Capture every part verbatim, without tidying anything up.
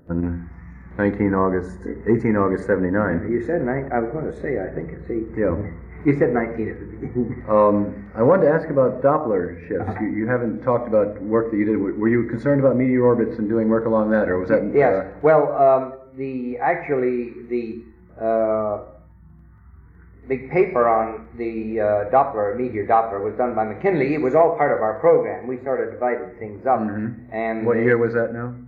nineteen August, eighteen August seventy-nine. You said nine. I was going to say. I think it's eighteen. Yeah. You said nineteen at the beginning. Um, I wanted to ask about Doppler shifts. Uh-huh. You, you haven't talked about work that you did. Were you concerned about meteor orbits and doing work along that, or was that? Yes. Uh, well, um, the actually the uh, big paper on the uh, Doppler meteor Doppler was done by McKinley. It was all part of our program. We sort of divided things up. Mm-hmm. And what year was that now?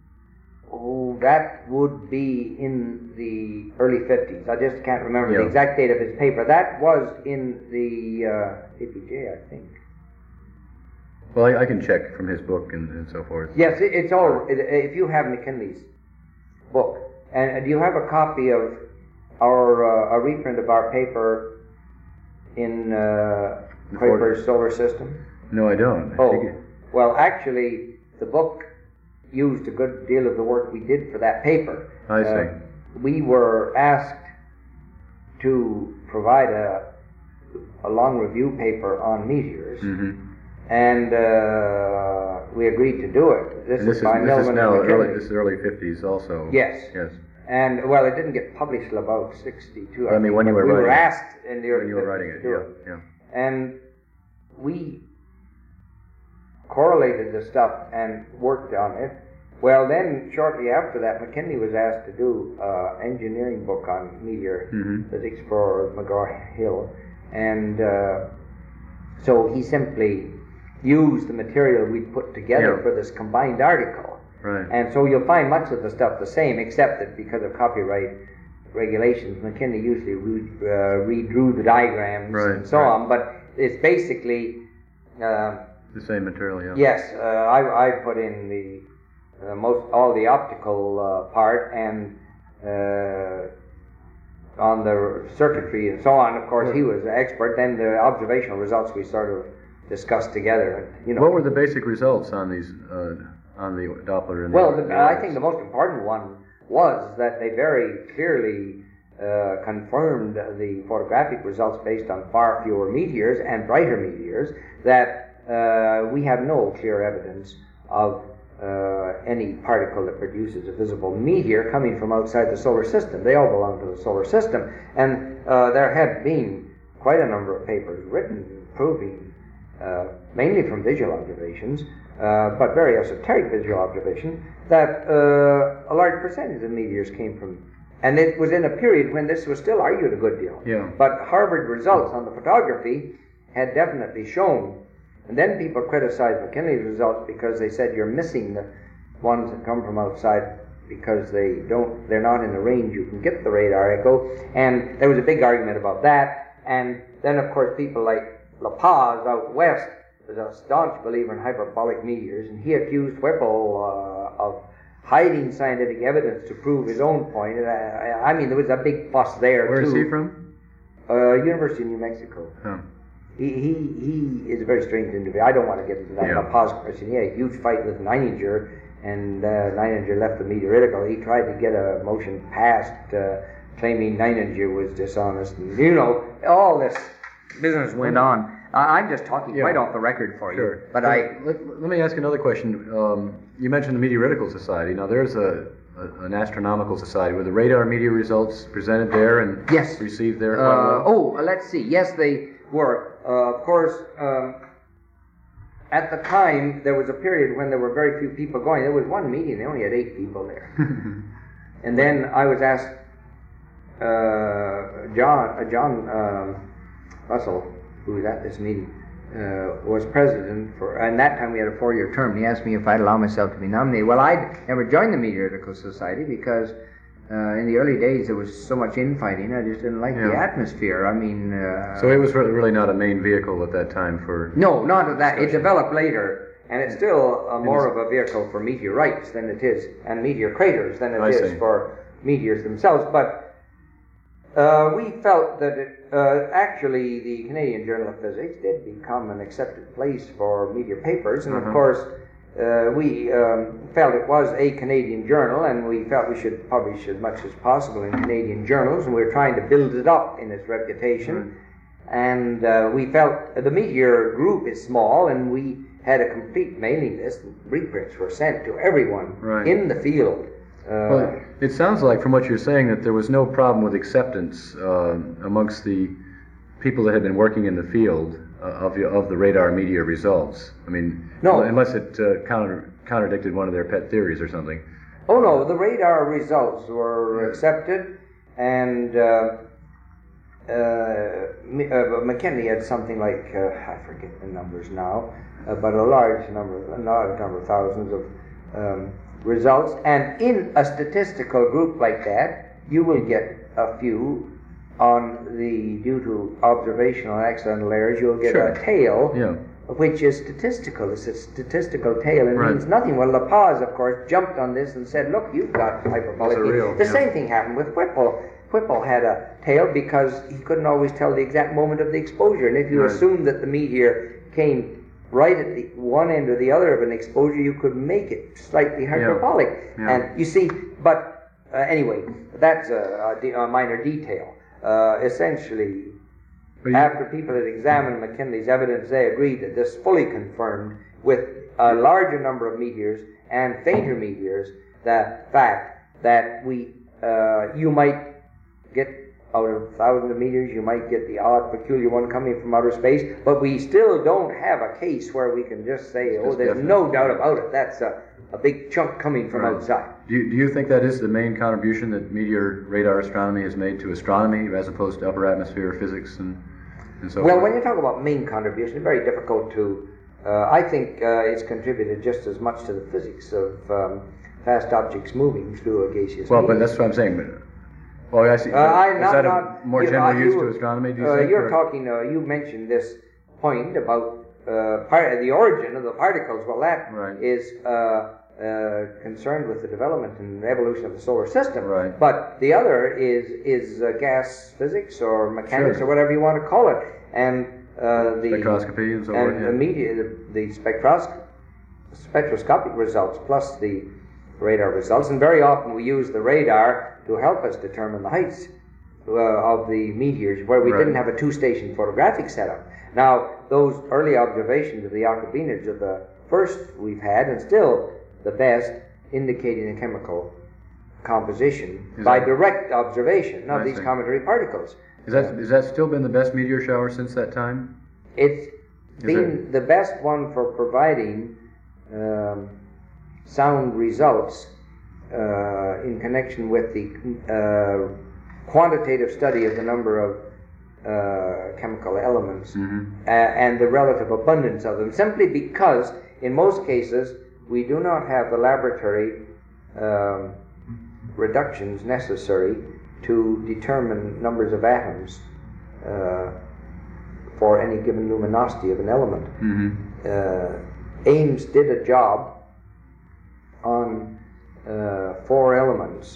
Oh, that would be in the early fifties. I just can't remember yeah. the exact date of his paper. That was in the uh, A P J, I think. Well, I, I can check from his book and, and so forth. Yes, it, it's all. It, if you have McKinley's book, and, and do you have a copy of our uh, a reprint of our paper in uh, Kuiper's solar system? No, I don't. Oh, I well, actually, the book used a good deal of the work we did for that paper. I see. Uh, we were asked to provide a, a long review paper on meteors, mm-hmm. and uh, we agreed to do it. This, and this is by is, Millman this is now and early, McKinley. this is early fifties also. Yes. Yes. And, well, it didn't get published till about sixty-two. I, I mean, think, when you were we writing were it. asked in the early When you were writing fifties it, to do yeah, it. yeah. And we correlated the stuff and worked on it. Well, then, shortly after that, McKinley was asked to do an uh, engineering book on meteor mm-hmm. physics for McGraw-Hill. And uh, so he simply used the material we'd put together yeah. for this combined article. Right. And so you'll find much of the stuff the same, except that because of copyright regulations, McKinley usually re- uh, redrew the diagrams right, and so right. on. But it's basically... Uh, the same material, yeah. Yes, uh, I, I put in the uh, most all the optical uh, part, and uh, on the circuitry and so on. Of course, he was the expert. Then the observational results we sort of discussed together. You know, what were the basic results on these uh, on the Doppler? And well, the, the, I think the most important one was that they very clearly uh, confirmed the photographic results based on far fewer meteors and brighter meteors. That uh, we have no clear evidence of uh, any particle that produces a visible meteor coming from outside the solar system. They all belong to the solar system, and uh, there have been quite a number of papers written proving, uh, mainly from visual observations, uh, but very esoteric visual observation, that uh, a large percentage of meteors came from, and it was in a period when this was still argued a good deal. Yeah. But Harvard results on the photography had definitely shown. And then people criticized McKinley's results because they said you're missing the ones that come from outside because they don't, they're not in the range you can get the radar echo. And there was a big argument about that. And then, of course, people like La Paz out west was a staunch believer in hyperbolic meteors, and he accused Whipple uh, of hiding scientific evidence to prove his own point. And I, I mean, there was a big fuss there. Where too. is he from? Uh, University of New Mexico. Oh. He, he he is a very strange individual. I don't want to get into that Yeah. La Paz question. He had a huge fight with Neininger, and uh, Neininger left the meteoritical. He tried to get a motion passed uh, claiming Neininger was dishonest. And, you know, all this business went on. I, I'm just talking Yeah. quite off the record for Sure. you. But Well, I... Let, let me ask another question. Um, you mentioned the Meteoritical Society. Now, there's a, a an astronomical society where the radar meteor results presented there and Yes. received there. Uh, oh, let's see. Yes, they were. Uh, of course, um, at the time, there was a period when there were very few people going. There was one meeting, they only had eight people there. And then I was asked, uh, John, uh, John um, Russell, who was at this meeting, uh, was president for, and that time we had a four-year term. He asked me if I'd allow myself to be nominated. Well, I'd never joined the Meteoritical Society because Uh, in the early days, there was so much infighting. I just didn't like Yeah. the atmosphere. I mean... Uh, so it was really, really not a main vehicle at that time for... No, not of that. It discussion. developed later, and it's still uh, more of a vehicle for meteorites than it is, and meteor craters than it I is see. for meteors themselves. But uh, we felt that it, uh, actually the Canadian Journal of Physics did become an accepted place for meteor papers, and Uh-huh. of course Uh, we um, felt it was a Canadian journal, and we felt we should publish as much as possible in Canadian journals, and we were trying to build it up in its reputation. Right. And uh, we felt uh, the Meteor group is small, and we had a complete mailing list. Reprints were sent to everyone Right. in the field. Well, it sounds like from what you're saying that there was no problem with acceptance uh, amongst the people that had been working in the field uh, of, the, of the radar media results. I mean, no. unless it uh, counter, contradicted one of their pet theories or something. Oh no, the radar results were accepted, and uh, uh, uh, McKinley had something like, uh, I forget the numbers now, uh, but a large number, a large number of thousands of um, results, and in a statistical group like that, you will get a few on the, due to observational and accidental errors, you'll get sure. a tail, yeah. which is statistical. It's a statistical tail, and right. means nothing. Well, La Paz, of course, jumped on this and said, look, you've got hyperbolic. Real, the yeah. same thing happened with Whipple. Whipple had a tail because he couldn't always tell the exact moment of the exposure, and if you right. assumed that the meteor came right at the one end or the other of an exposure, you could make it slightly hyperbolic. Yeah. Yeah. And you see, but uh, anyway, that's a, a, de- a minor detail. Uh, essentially, you, after people had examined McKinley's evidence, they agreed that this fully confirmed with a larger number of meteors and fainter meteors the fact that we, uh, you might get out of thousands of meteors, you might get the odd, peculiar one coming from outer space, but we still don't have a case where we can just say, oh, there's definitely. no doubt about it. That's a, a big chunk coming from right. outside. Do you, do you think that is the main contribution that meteor radar astronomy has made to astronomy as opposed to upper atmosphere physics and, and so well, forth? when you talk about main contribution, it's very difficult to, uh, I think uh, it's contributed just as much to the physics of um, fast objects moving through a gaseous Well, medium. but that's what I'm saying. But, oh, I see. Uh, I, is not, that a not, more you, general uh, use you, to astronomy, do you uh, think? You're or? talking, uh, you mentioned this point about uh, part, the origin of the particles. Well, that right. is uh, uh, concerned with the development and evolution of the solar system. Right. But the other is, is uh, gas physics or mechanics sure. or whatever you want to call it. And uh, the spectroscopy and so and forth. Yeah. the media, the, the spectros- spectroscopic results plus the radar results, and very often we use the radar to help us determine the heights uh, of the meteors, where we right. didn't have a two-station photographic setup. Now, those early observations of the Alcubinage are the first we've had, and still the best, indicating the chemical composition is by that, direct observation of I these see. cometary particles. Is that is that still been the best meteor shower since that time? It's Is been it? the best one for providing um, sound results uh, in connection with the uh, quantitative study of the number of uh, chemical elements mm-hmm. uh, and the relative abundance of them, simply because in most cases we do not have the laboratory um, reductions necessary to determine numbers of atoms uh, for any given luminosity of an element. Mm-hmm. Uh, Ames did a job on uh, four elements: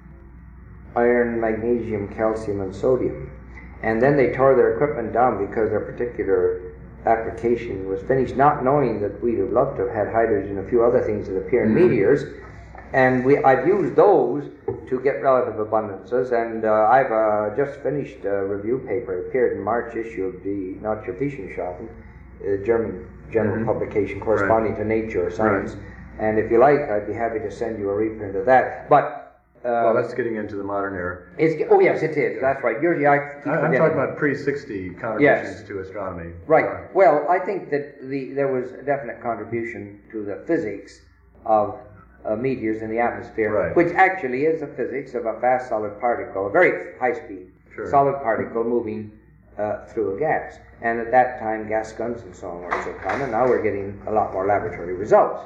iron, magnesium, calcium, and sodium. And then they tore their equipment down because their particular application was finished, not knowing that we'd have loved to have had hydrogen and a few other things that appear in mm-hmm. meteors. And we, I've used those to get relative abundances, and uh, I've uh, just finished a review paper. It appeared in March issue of the Nature Wissenschaften, a German general mm-hmm. publication corresponding right. to Nature or Science. Right. And if you like, I'd be happy to send you a reprint of that. But uh, well, that's getting into the modern era. It's, oh yes, it is. That's right. You're, yeah, I keep I, I'm forgetting. talking about pre sixty contributions Yes. to astronomy. Right. Well, I think that the there was a definite contribution to the physics of uh, meteors in the atmosphere, right. which actually is the physics of a fast solid particle, a very high-speed sure. solid particle moving uh, through a gas. And at that time, gas guns and so on weren't so common. Now we're getting a lot more laboratory results.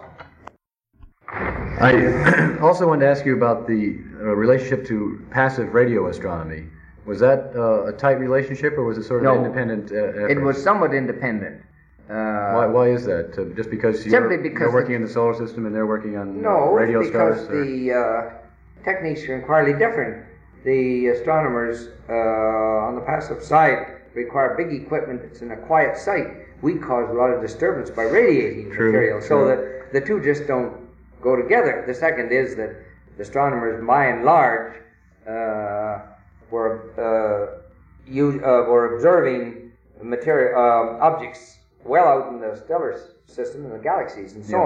I also wanted to ask you about the uh, relationship to passive radio astronomy. Was that uh, a tight relationship, or was it sort of No. an independent uh, effort? It was somewhat independent. Uh, Why, why is that? Uh, just because you're, Simply because you're working the- in the solar system and they're working on No, uh, radio it's because stars? or- the uh, techniques are entirely different. The astronomers uh, on the passive side require big equipment that's in a quiet site. We cause a lot of disturbance by radiating True, material, true. so that the two just don't go together. The second is that the astronomers, by and large, uh, were uh, use, uh, were observing material uh, objects well out in the stellar s- system and the galaxies and so Yeah. on,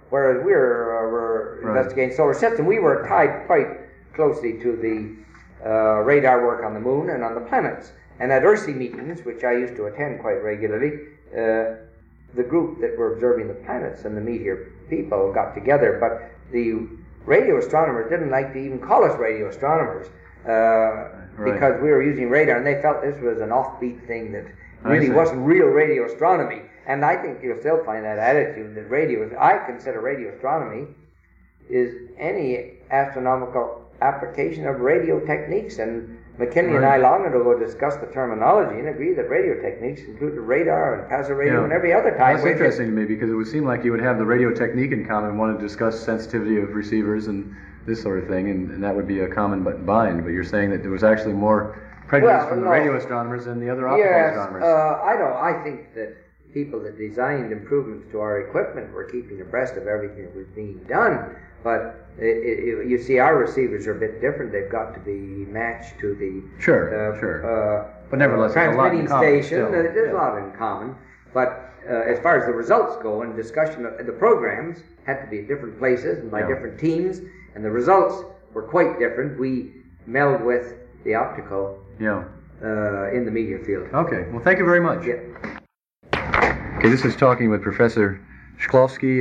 whereas we were, uh, were Right. investigating solar system. We were tied quite closely to the uh, radar work on the moon and on the planets. And at E R C I meetings, which I used to attend quite regularly, uh, the group that were observing the planets and the meteor people got together, but the radio astronomers didn't like to even call us radio astronomers uh, right. because we were using radar, and they felt this was an offbeat thing that I really see. wasn't real radio astronomy. And I think you'll still find that attitude that radio, I consider radio astronomy is any astronomical application of radio techniques, and McKinley and I Right. long ago discussed the terminology and agreed that radio techniques included radar and passive radio Yeah. and every other type. That's which interesting is- to me because it would seem like you would have the radio technique in common and want to discuss sensitivity of receivers and this sort of thing, and, and that would be a common but bind. But you're saying that there was actually more prejudice Well, from the no. radio astronomers than the other optical Yes, astronomers. uh, I don't. I think that people that designed improvements to our equipment were keeping abreast of everything that was being done. But it, it, you see, our receivers are a bit different. They've got to be matched to the Sure, uh, sure. Uh, But nevertheless, uh, there's a lot in transmitting common station. still. Uh, There's Yeah. a lot in common. But uh, as far as the results go, and discussion of the programs had to be at different places and by Yeah. different teams, and the results were quite different. We meld with the optical Yeah. uh, in the meteor field. Okay. Well, thank you very much. Yeah. Okay, this is Talking with Professor Shklovsky.